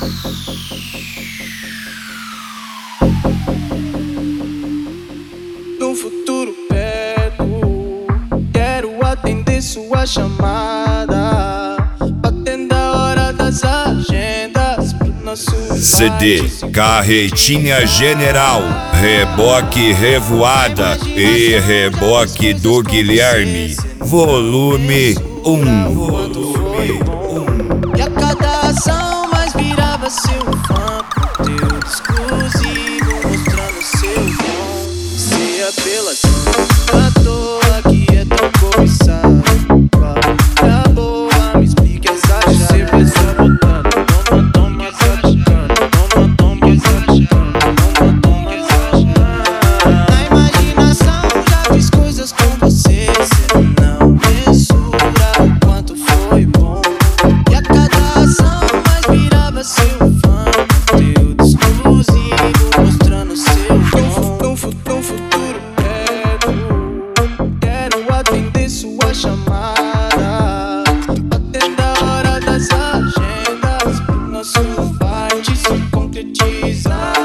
No futuro perto, quero atender sua chamada, batendo a hora das agendas pro nosso CD Carretinha General, reboque Revoada e reboque do Guilherme, volume 1. E a cada ação mais virava seu fã, conteúdo exclusivo mostrando seu dom. Se apelação à toa que é tão cobiçado, na boa me explica essa chave. Você só botando, toma exagerando, toma exagerando, toma exagerando. Na imaginação já fiz coisas com você, cê não mensura o quanto foi bom. E a cada ação mais virava seu fã, conteúdo exclusivo mostrando seu dom. No futuro perto, quero atender sua chamada, batendo a hora das agendas pro nosso fight se concretizar.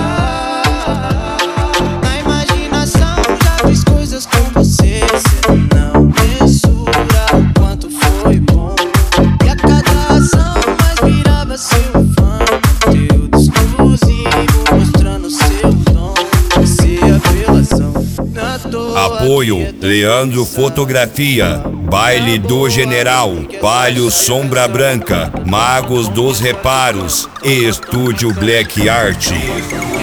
Na imaginação já fiz coisas com você, cê não mensura o quanto foi bom. E a cada ação mais virava seu fã, conteúdo exclusivo mostrando seu dom. Se apelação na toa. Apoio Leandro Fotografia, Baile do General, Palio Sombra Branca, Magos dos Reparos e Estúdio Black Art.